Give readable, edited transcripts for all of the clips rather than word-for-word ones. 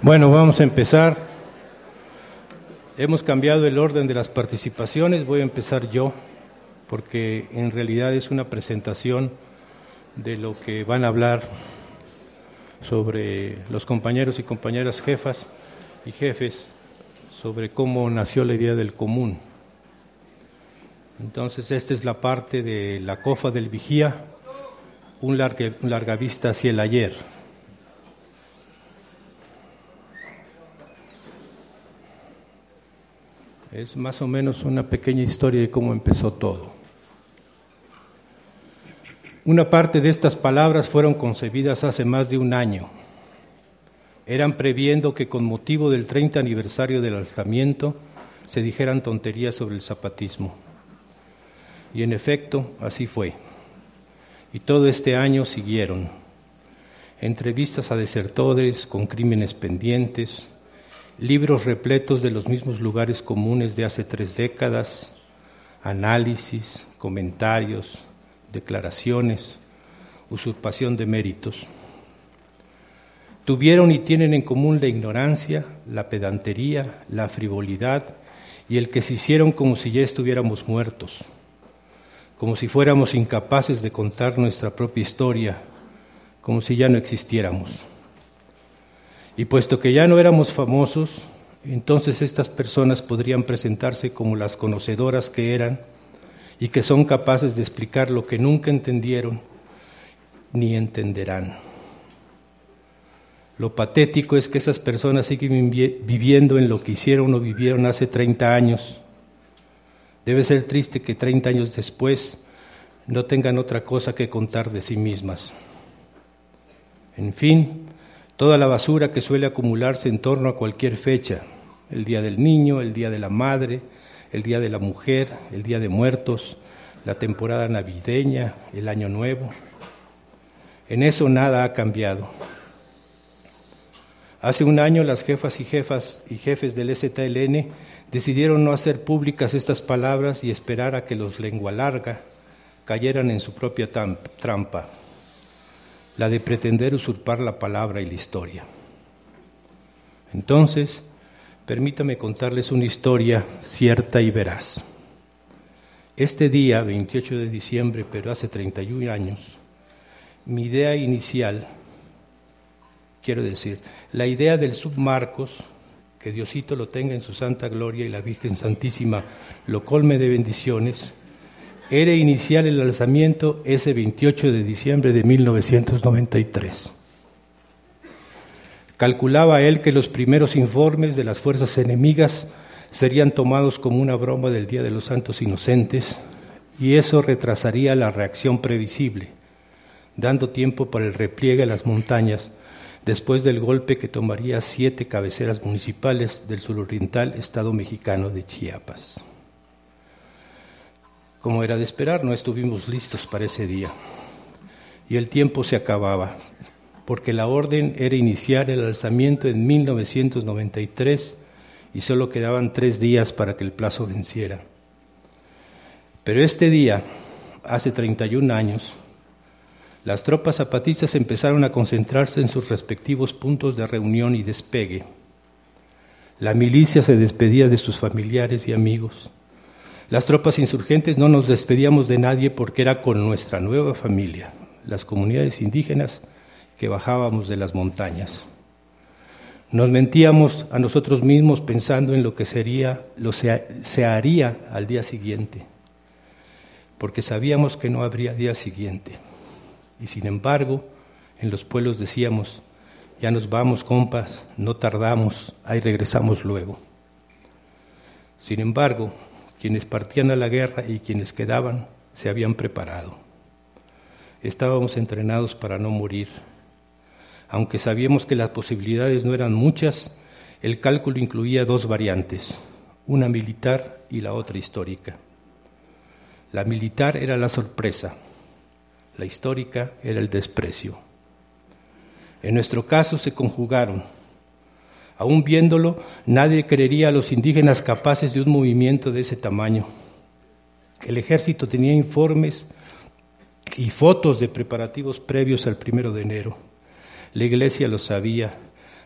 Bueno, vamos a empezar. Hemos cambiado el orden de las participaciones. Voy a empezar yo, porque en realidad es una presentación de lo que van a hablar sobre los compañeros y compañeras jefas y jefes, sobre cómo nació la idea del común. Entonces, esta es la parte de la cofa del vigía, un larga vista hacia el ayer. Es más o menos una pequeña historia de cómo empezó todo. Una parte de estas palabras fueron concebidas hace más de un año. Eran previendo que con motivo del 30 aniversario del alzamiento se dijeran tonterías sobre el zapatismo. Y en efecto, así fue. Y todo este año siguieron. Entrevistas a desertores con crímenes pendientes, libros repletos de los mismos lugares comunes de hace 3 décadas, análisis, comentarios, declaraciones, usurpación de méritos. Tuvieron y tienen en común la ignorancia, la pedantería, la frivolidad y el que se hicieron como si ya estuviéramos muertos, como si fuéramos incapaces de contar nuestra propia historia, como si ya no existiéramos. Y puesto que ya no éramos famosos, entonces estas personas podrían presentarse como las conocedoras que eran y que son capaces de explicar lo que nunca entendieron ni entenderán. Lo patético es que esas personas siguen viviendo en lo que hicieron o vivieron hace 30 años. Debe ser triste que 30 años después no tengan otra cosa que contar de sí mismas. En fin, toda la basura que suele acumularse en torno a cualquier fecha, el Día del Niño, el Día de la Madre, el Día de la Mujer, el Día de Muertos, la temporada navideña, el Año Nuevo. En eso nada ha cambiado. Hace un año las jefas y jefes del EZLN decidieron no hacer públicas estas palabras y esperar a que los lengua larga cayeran en su propia trampa, la de pretender usurpar la palabra y la historia. Entonces, permítame contarles una historia cierta y veraz. Este día, 28 de diciembre, pero hace 31 años, mi idea inicial, la idea del submarcos, que Diosito lo tenga en su santa gloria y la Virgen Santísima lo colme de bendiciones, era iniciar el alzamiento ese 28 de diciembre de 1993. Calculaba él que los primeros informes de las fuerzas enemigas serían tomados como una broma del Día de los Santos Inocentes y eso retrasaría la reacción previsible, dando tiempo para el repliegue a las montañas después del golpe que tomaría 7 cabeceras municipales del suroriental estado mexicano de Chiapas. Como era de esperar, no estuvimos listos para ese día y el tiempo se acababa, porque la orden era iniciar el alzamiento en 1993 y solo quedaban 3 días para que el plazo venciera. Pero este día, hace 31 años, las tropas zapatistas empezaron a concentrarse en sus respectivos puntos de reunión y despegue. La milicia se despedía de sus familiares y amigos. Las tropas insurgentes no nos despedíamos de nadie porque era con nuestra nueva familia, las comunidades indígenas que bajábamos de las montañas. Nos mentíamos a nosotros mismos pensando en lo que se haría al día siguiente, porque sabíamos que no habría día siguiente. Y sin embargo, en los pueblos decíamos, ya nos vamos, compas, no tardamos, ahí regresamos luego. Sin embargo, quienes partían a la guerra y quienes quedaban se habían preparado. Estábamos entrenados para no morir. Aunque sabíamos que las posibilidades no eran muchas, el cálculo incluía 2 variantes, una militar y la otra histórica. La militar era la sorpresa, la histórica era el desprecio. En nuestro caso se conjugaron. Aún viéndolo, nadie creería a los indígenas capaces de un movimiento de ese tamaño. El ejército tenía informes y fotos de preparativos previos al 1 de enero. La iglesia lo sabía,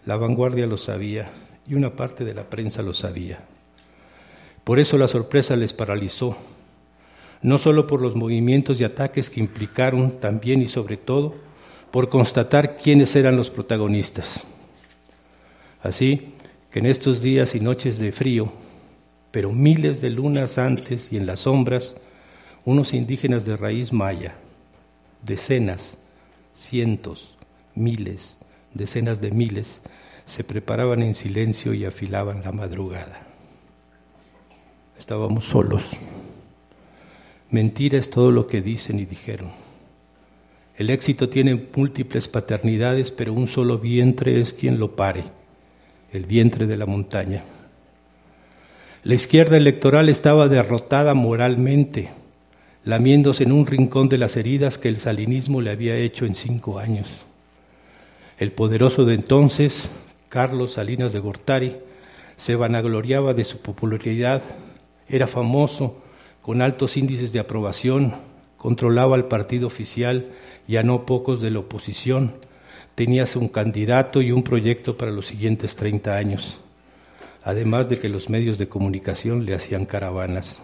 La Vanguardia lo sabía y una parte de la prensa lo sabía. Por eso la sorpresa les paralizó, no solo por los movimientos y ataques que implicaron, también y sobre todo por constatar quiénes eran los protagonistas. Así que en estos días y noches de frío, pero miles de lunas antes y en las sombras, unos indígenas de raíz maya, decenas, cientos, miles, decenas de miles, se preparaban en silencio y afilaban la madrugada. Estábamos solos. Mentira es todo lo que dicen y dijeron. El éxito tiene múltiples paternidades, pero un solo vientre es quien lo pare, el vientre de la montaña. La izquierda electoral estaba derrotada moralmente, lamiéndose en un rincón de las heridas que el salinismo le había hecho en 5 años. El poderoso de entonces, Carlos Salinas de Gortari, se vanagloriaba de su popularidad, era famoso, con altos índices de aprobación, controlaba el partido oficial y a no pocos de la oposición, tenía un candidato y un proyecto para los siguientes 30 años, además de que los medios de comunicación le hacían caravanas.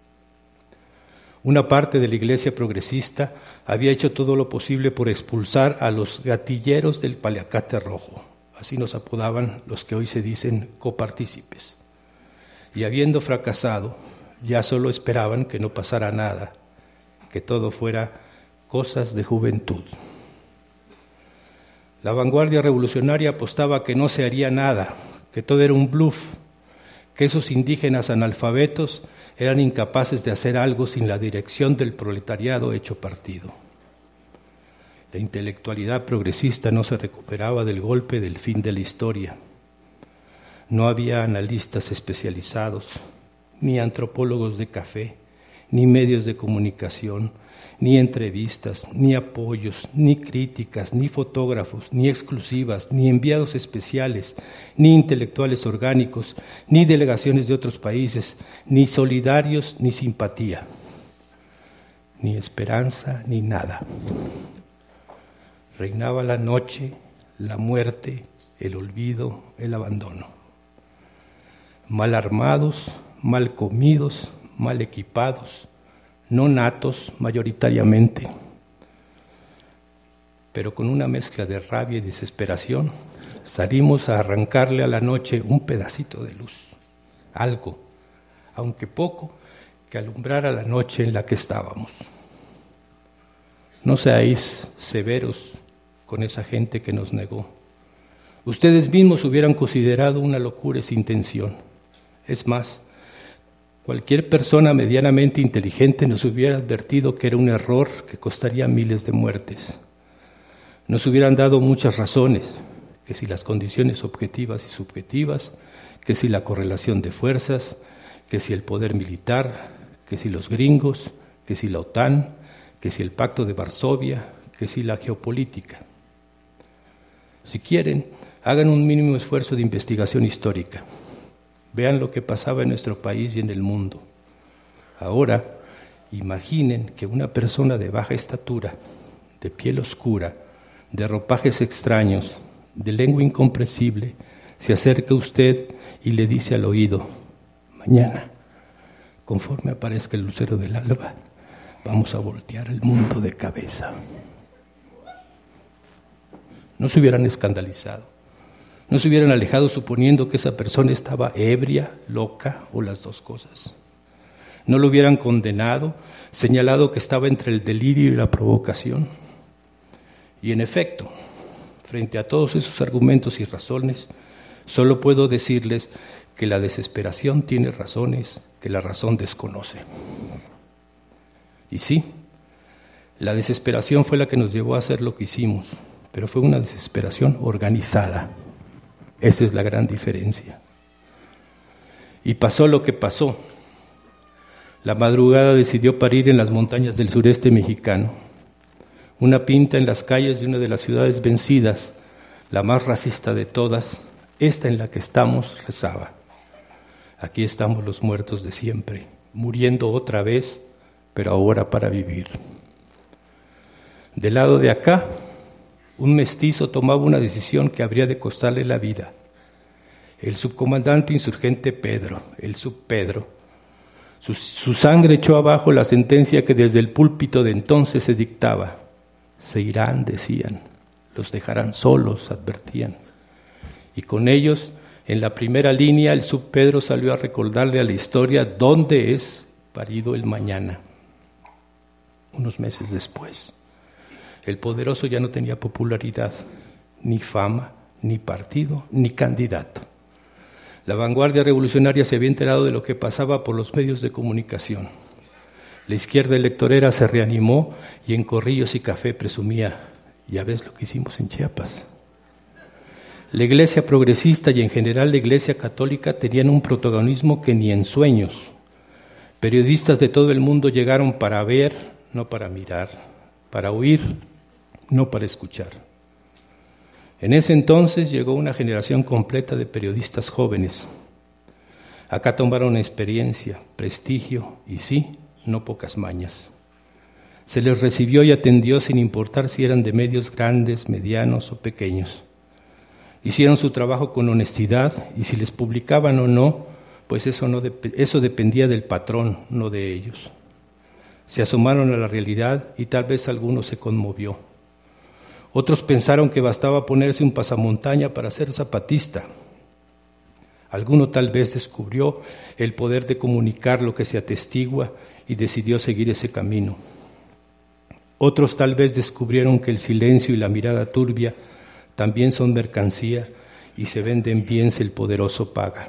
Una parte de la iglesia progresista había hecho todo lo posible por expulsar a los gatilleros del paliacate rojo, así nos apodaban los que hoy se dicen copartícipes. Y habiendo fracasado, ya solo esperaban que no pasara nada, que todo fuera cosas de juventud. La vanguardia revolucionaria apostaba que no se haría nada, que todo era un bluff, que esos indígenas analfabetos eran incapaces de hacer algo sin la dirección del proletariado hecho partido. La intelectualidad progresista no se recuperaba del golpe del fin de la historia. No había analistas especializados, ni antropólogos de café, ni medios de comunicación, ni entrevistas, ni apoyos, ni críticas, ni fotógrafos, ni exclusivas, ni enviados especiales, ni intelectuales orgánicos, ni delegaciones de otros países, ni solidarios, ni simpatía, ni esperanza, ni nada. Reinaba la noche, la muerte, el olvido, el abandono. Mal armados, mal comidos, mal equipados, no natos mayoritariamente, pero con una mezcla de rabia y desesperación, salimos a arrancarle a la noche un pedacito de luz, algo, aunque poco, que alumbrara la noche en la que estábamos. No seáis severos con esa gente que nos negó. Ustedes mismos hubieran considerado una locura esa intención. Es más, cualquier persona medianamente inteligente nos hubiera advertido que era un error que costaría miles de muertes. Nos hubieran dado muchas razones, que si las condiciones objetivas y subjetivas, que si la correlación de fuerzas, que si el poder militar, que si los gringos, que si la OTAN, que si el Pacto de Varsovia, que si la geopolítica. Si quieren, hagan un mínimo esfuerzo de investigación histórica. Vean lo que pasaba en nuestro país y en el mundo. Ahora, imaginen que una persona de baja estatura, de piel oscura, de ropajes extraños, de lengua incomprensible, se acerca a usted y le dice al oído: mañana, conforme aparezca el lucero del alba, vamos a voltear el mundo de cabeza. No se hubieran escandalizado. No se hubieran alejado suponiendo que esa persona estaba ebria, loca o las dos cosas. No lo hubieran condenado, señalado que estaba entre el delirio y la provocación. Y en efecto, frente a todos esos argumentos y razones, solo puedo decirles que la desesperación tiene razones que la razón desconoce. Y sí, la desesperación fue la que nos llevó a hacer lo que hicimos, pero fue una desesperación organizada. Esa es la gran diferencia. Y pasó lo que pasó. La madrugada decidió parir en las montañas del sureste mexicano. Una pinta en las calles de una de las ciudades vencidas, la más racista de todas, esta en la que estamos, rezaba: aquí estamos los muertos de siempre, muriendo otra vez, pero ahora para vivir. Del lado de acá, un mestizo tomaba una decisión que habría de costarle la vida. El subcomandante insurgente Pedro, el subpedro, su sangre echó abajo la sentencia que desde el púlpito de entonces se dictaba. Se irán, decían, los dejarán solos, advertían. Y con ellos, en la primera línea, el subpedro salió a recordarle a la historia dónde es parido el mañana. Unos meses después, el poderoso ya no tenía popularidad, ni fama, ni partido, ni candidato. La vanguardia revolucionaria se había enterado de lo que pasaba por los medios de comunicación. La izquierda electorera se reanimó y en Corrillos y Café presumía, ya ves lo que hicimos en Chiapas. La iglesia progresista y en general la iglesia católica tenían un protagonismo que ni en sueños. Periodistas de todo el mundo llegaron para ver, no para mirar, para oír, no para escuchar. En ese entonces llegó una generación completa de periodistas jóvenes. Acá tomaron experiencia, prestigio y sí, no pocas mañas. Se les recibió y atendió sin importar si eran de medios grandes, medianos o pequeños. Hicieron su trabajo con honestidad y si les publicaban o no, pues eso dependía del patrón, no de ellos. Se asomaron a la realidad y tal vez alguno se conmovió. Otros pensaron que bastaba ponerse un pasamontaña para ser zapatista. Alguno tal vez descubrió el poder de comunicar lo que se atestigua y decidió seguir ese camino. Otros tal vez descubrieron que el silencio y la mirada turbia también son mercancía y se venden bien si el poderoso paga.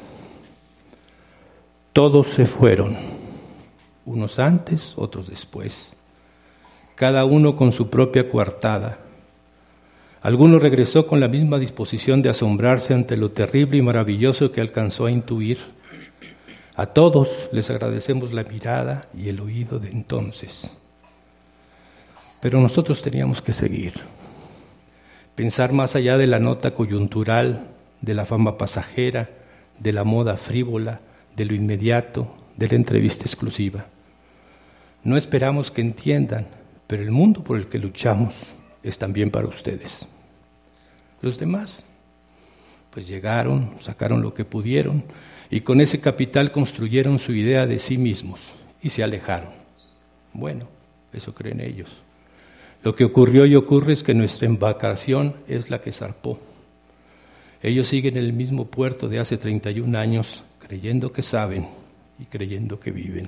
Todos se fueron, unos antes, otros después, cada uno con su propia coartada. Alguno regresó con la misma disposición de asombrarse ante lo terrible y maravilloso que alcanzó a intuir. A todos les agradecemos la mirada y el oído de entonces. Pero nosotros teníamos que seguir. Pensar más allá de la nota coyuntural, de la fama pasajera, de la moda frívola, de lo inmediato, de la entrevista exclusiva. No esperamos que entiendan, pero el mundo por el que luchamos es también para ustedes. Los demás, pues llegaron, sacaron lo que pudieron y con ese capital construyeron su idea de sí mismos y se alejaron. Bueno, eso creen ellos. Lo que ocurrió y ocurre es que nuestra embarcación es la que zarpó. Ellos siguen en el mismo puerto de hace 31 años, creyendo que saben y creyendo que viven.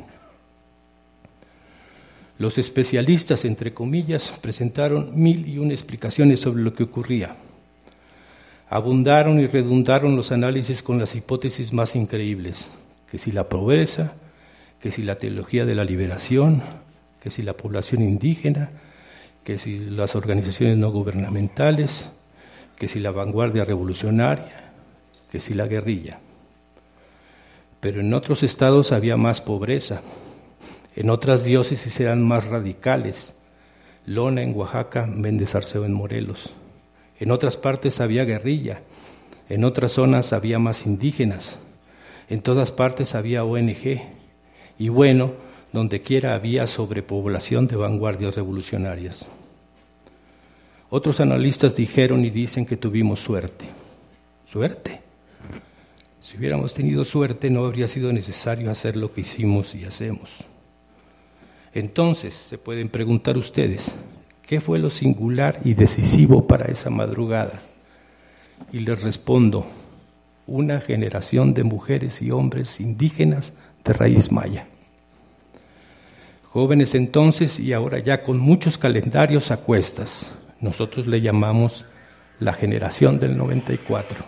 Los especialistas, entre comillas, presentaron 1001 explicaciones sobre lo que ocurría. Abundaron y redundaron los análisis con las hipótesis más increíbles, que si la pobreza, que si la teología de la liberación, que si la población indígena, que si las organizaciones no gubernamentales, que si la vanguardia revolucionaria, que si la guerrilla. Pero en otros estados había más pobreza, en otras diócesis eran más radicales, Lona en Oaxaca, Méndez Arceo en Morelos. En otras partes había guerrilla, en otras zonas había más indígenas, en todas partes había ONG, y bueno, donde quiera había sobrepoblación de vanguardias revolucionarias. Otros analistas dijeron y dicen que tuvimos suerte. ¿Suerte? Si hubiéramos tenido suerte no habría sido necesario hacer lo que hicimos y hacemos. Entonces, se pueden preguntar ustedes, ¿qué fue lo singular y decisivo para esa madrugada? Y les respondo, una generación de mujeres y hombres indígenas de raíz maya. Jóvenes entonces y ahora ya con muchos calendarios a cuestas, nosotros le llamamos la generación del 94.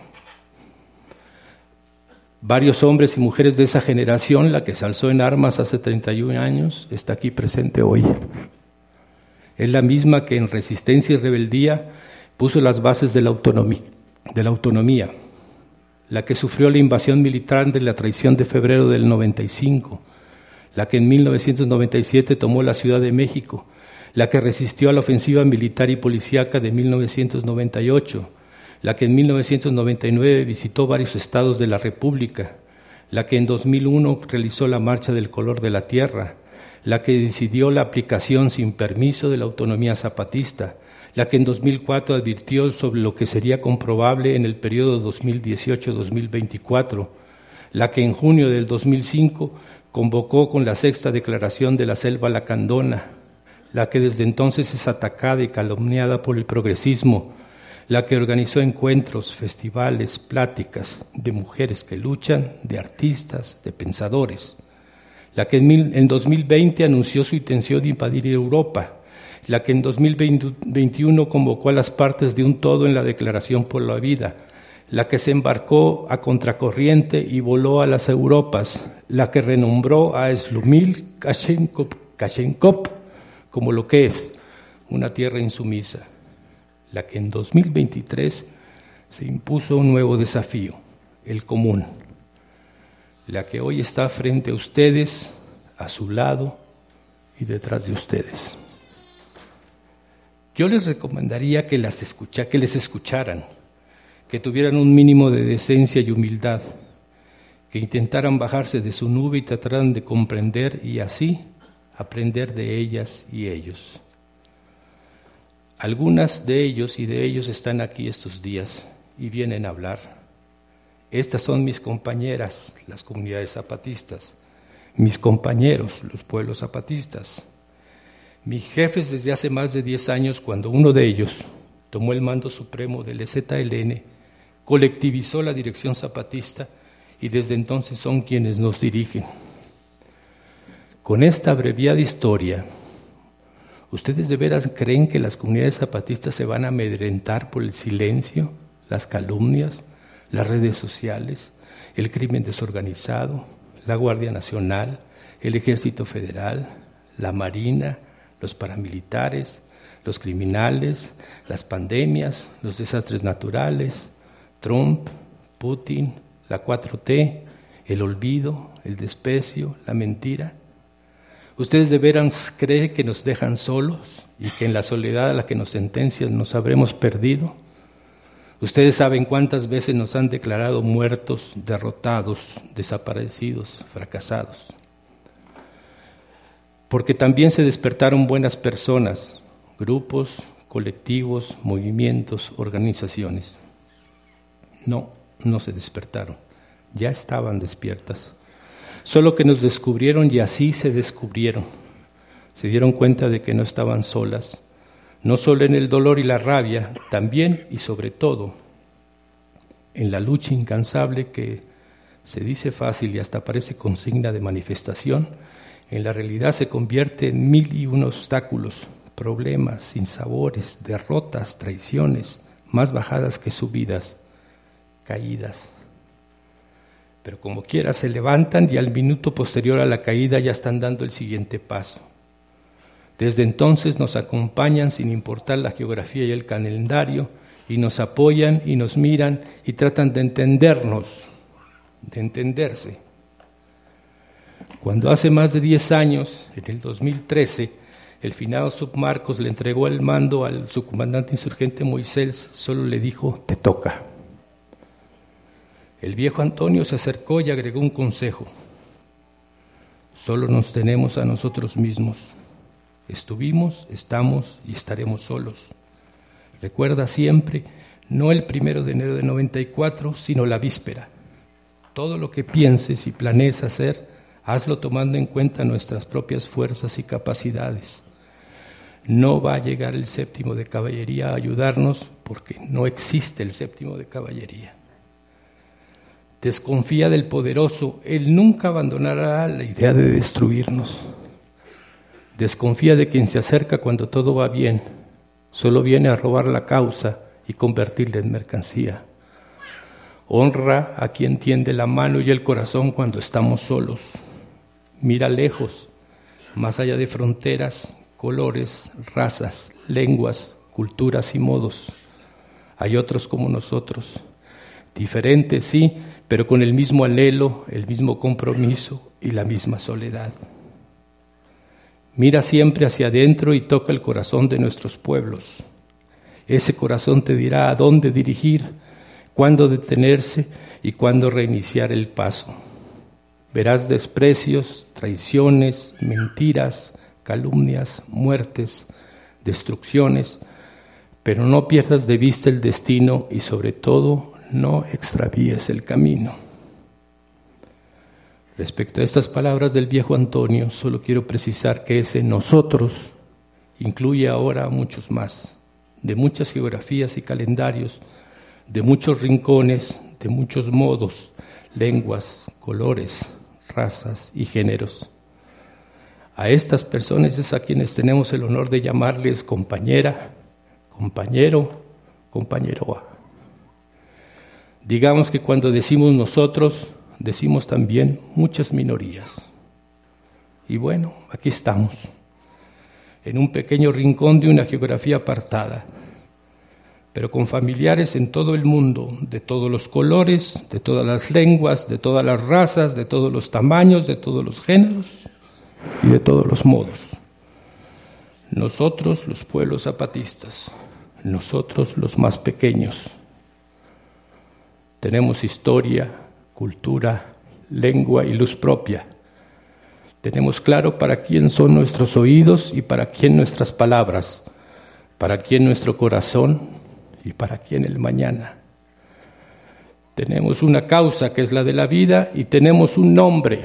Varios hombres y mujeres de esa generación, la que se alzó en armas hace 31 años, está aquí presente hoy. Es la misma que en resistencia y rebeldía puso las bases de la autonomía, la que sufrió la invasión militar de la traición de febrero del 95, la que en 1997 tomó la Ciudad de México, la que resistió a la ofensiva militar y policíaca de 1998, la que en 1999 visitó varios estados de la República, la que en 2001 realizó la Marcha del Color de la Tierra, la que decidió la aplicación sin permiso de la autonomía zapatista, la que en 2004 advirtió sobre lo que sería comprobable en el periodo 2018-2024, la que en junio del 2005 convocó con la sexta declaración de la Selva Lacandona, la que desde entonces es atacada y calumniada por el progresismo, la que organizó encuentros, festivales, pláticas de mujeres que luchan, de artistas, de pensadores, la que en 2020 anunció su intención de invadir Europa, la que en 2021 convocó a las partes de un todo en la Declaración por la Vida, la que se embarcó a contracorriente y voló a las Europas, la que renombró a Slumil Kashenkov como lo que es, una tierra insumisa, la que en 2023 se impuso un nuevo desafío, el común, la que hoy está frente a ustedes, a su lado y detrás de ustedes. Yo les recomendaría que les escucharan, que tuvieran un mínimo de decencia y humildad, que intentaran bajarse de su nube y trataran de comprender y así aprender de ellas y ellos. Algunas de ellos y de ellos están aquí estos días y vienen a hablar. Estas son mis compañeras, las comunidades zapatistas, mis compañeros, los pueblos zapatistas, mis jefes desde hace más de 10 años cuando uno de ellos tomó el mando supremo del EZLN, colectivizó la dirección zapatista y desde entonces son quienes nos dirigen. Con esta abreviada historia, ¿ustedes de veras creen que las comunidades zapatistas se van a amedrentar por el silencio, las calumnias, las redes sociales, el crimen desorganizado, la Guardia Nacional, el Ejército Federal, la Marina, los paramilitares, los criminales, las pandemias, los desastres naturales, Trump, Putin, la 4T, el olvido, el desprecio, la mentira? ¿Ustedes de veras creen que nos dejan solos y que en la soledad a la que nos sentencian nos habremos perdido? Ustedes saben cuántas veces nos han declarado muertos, derrotados, desaparecidos, fracasados. Porque también se despertaron buenas personas, grupos, colectivos, movimientos, organizaciones. No se despertaron, ya estaban despiertas. Solo que nos descubrieron y así se descubrieron. Se dieron cuenta de que no estaban solas, no solo en el dolor y la rabia, también y sobre todo en la lucha incansable que se dice fácil y hasta parece consigna de manifestación, en la realidad se convierte en 1001 obstáculos, problemas, sinsabores, derrotas, traiciones, más bajadas que subidas, caídas. Pero como quiera se levantan y al minuto posterior a la caída ya están dando el siguiente paso. Desde entonces nos acompañan sin importar la geografía y el calendario, y nos apoyan y nos miran y tratan de entendernos, de entenderse. Cuando hace más de 10 años, en el 2013, el finado Submarcos le entregó el mando al subcomandante insurgente Moisés, solo le dijo: te toca. El viejo Antonio se acercó y agregó un consejo: solo nos tenemos a nosotros mismos. Estuvimos, estamos y estaremos solos. Recuerda siempre, no el 1 de enero de 94, sino la víspera. Todo lo que pienses y planees hacer, hazlo tomando en cuenta nuestras propias fuerzas y capacidades. No va a llegar el 7º de caballería a ayudarnos porque no existe el 7º de caballería. Desconfía del poderoso, él nunca abandonará la idea de destruirnos. Desconfía de quien se acerca cuando todo va bien, solo viene a robar la causa y convertirla en mercancía. Honra a quien tiende la mano y el corazón cuando estamos solos. Mira lejos, más allá de fronteras, colores, razas, lenguas, culturas y modos. Hay otros como nosotros, diferentes sí, pero con el mismo anhelo, el mismo compromiso y la misma soledad. Mira siempre hacia adentro y toca el corazón de nuestros pueblos. Ese corazón te dirá a dónde dirigir, cuándo detenerse y cuándo reiniciar el paso. Verás desprecios, traiciones, mentiras, calumnias, muertes, destrucciones, pero no pierdas de vista el destino y sobre todo no extravíes el camino. Respecto a estas palabras del viejo Antonio, solo quiero precisar que ese nosotros incluye ahora a muchos más, de muchas geografías y calendarios, de muchos rincones, de muchos modos, lenguas, colores, razas y géneros. A estas personas es a quienes tenemos el honor de llamarles compañera, compañero, compañeroa. Digamos que cuando decimos nosotros, decimos también muchas minorías. Y bueno, aquí estamos, en un pequeño rincón de una geografía apartada, pero con familiares en todo el mundo, de todos los colores, de todas las lenguas, de todas las razas, de todos los tamaños, de todos los géneros y de todos los modos. Nosotros, los pueblos zapatistas, nosotros los más pequeños, tenemos historia, cultura, lengua y luz propia. Tenemos claro para quién son nuestros oídos y para quién nuestras palabras, para quién nuestro corazón y para quién el mañana. Tenemos una causa que es la de la vida y tenemos un nombre.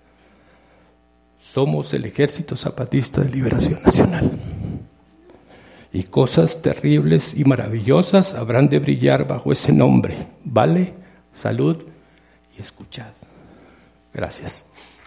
Somos el Ejército Zapatista de Liberación Nacional. Y cosas terribles y maravillosas habrán de brillar bajo ese nombre. ¿Vale? Salud y escuchad. Gracias.